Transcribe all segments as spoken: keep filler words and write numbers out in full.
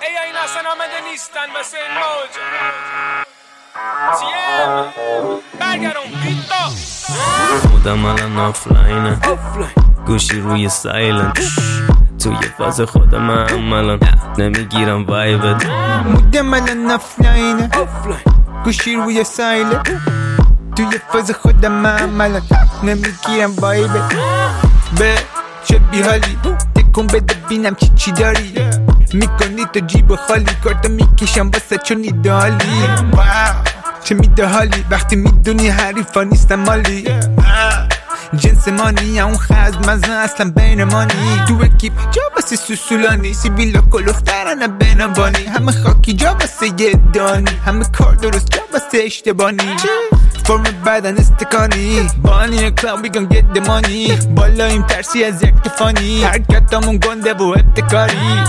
ای این اصلا آمده نیستن واسه این موج تیم برگرون بیتا خودم الان آفلاینه گوشی روی سایلنت توی فاز خودم هم الان نمیگیرم وایبت بودم الان آفلاینه گوشی روی سایلنت توی فاز خودم هم الان نمیگیرم وایبت به چه بیحالی تکون بده بینم چی چی داری میکنی تو جیب خالی کارتا میکشم واسه چون ایدالی چه میده حالی وقتی میدونی حریفا نیستم مالی جنس مانی اون خزم مزن اصلا بین مانی تو اکیپ جا بسه سوسولانی سیبیلا کلوخترانه بینبانی همه خاکی جا بسه یه دانی همه کار درست جا بسه اشتبانی فرم بدن استکانی بانی کلاو we gon get the money بالایم ترسی از یک تفانی حرکتامون گنده و ابتکاری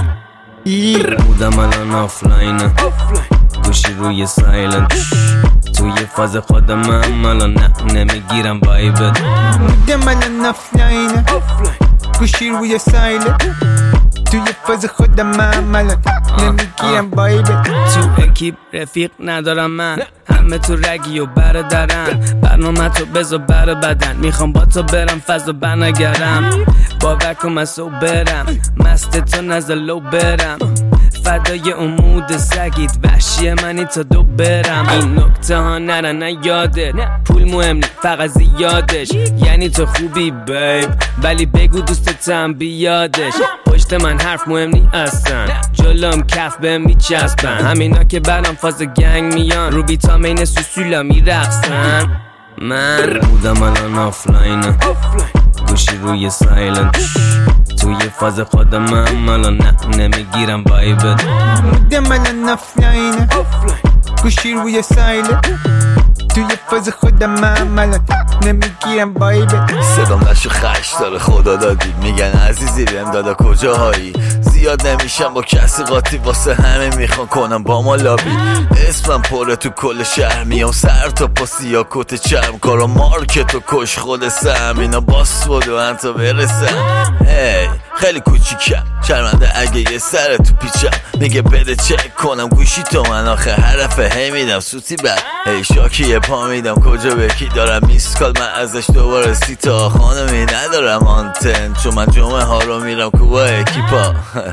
بودم الان آفلاینه گوشی روی سایلنت توی فاز خودم هم الان نه نمیگیرم وایبت بودم الان آفلاینه گوشی روی سایلنت توی فاز خودم هم الان نمیگیرم وایبت تو اکیپ رفیق ندارم من همه تو رگی و برادرن برنامه تو بذار بر بدن میخوام با تو برم فضا بنگرم باور کن من سو برم مست تو نزلو برم فدای امود سگید وحشی منی تا دو برم این نکته ها نره نه یادت پول مهم نی فقط زیادش یعنی تو خوبی بیب ولی بگو دوستتم بیادش پشت من حرف مهم نی اصلا جلوم کف بهم میچسبن همینا که برام فاز گنگ میان رو بیتامین سوسولا میرقصن من بودم الان آفلاینه گوشی روی سایلنت توی فاز خودم هم الان نه نمیگیرم وایبت بودم الان آفلاینه گوشی روی سایلنت توی فاز خودم هم الان نمیگیرم وایبت صدام نشو خش داره خدا دادی میگن عزیزی بهم دادا کجاهایی زیاد نمیشم با کسی قاطی واسه همه میخوان کنم با ما لابی اسمم پره تو کل شهر میام سر تا پا سیا کت چرم کارا مارکت و کش خود سم اینا باس بود و انتا برسم هی خیلی کوچیکم شرمنده اگه یه سر تو پیچم میگه بده چک کنم گوشی تو من آخه حرفه هی میدم سوتی بر هی شاکی یه پا میدم کجا بکی دارم میسکال من ازش دوباره سی تا خانمی ندارم آنتن چون من جمعه ها رو میرم کوبا اکیپا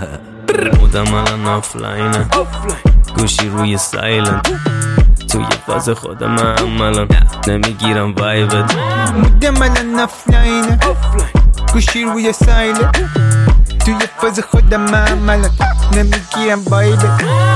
بودم الان آفلاینه گوشی روی سایلنت توی فاز خودم هم الان نمیگیرم وایبت بودم الان آفلاینه گوشی روی سایلنت توی فاز خودم هم الان نمیگیرم وایبت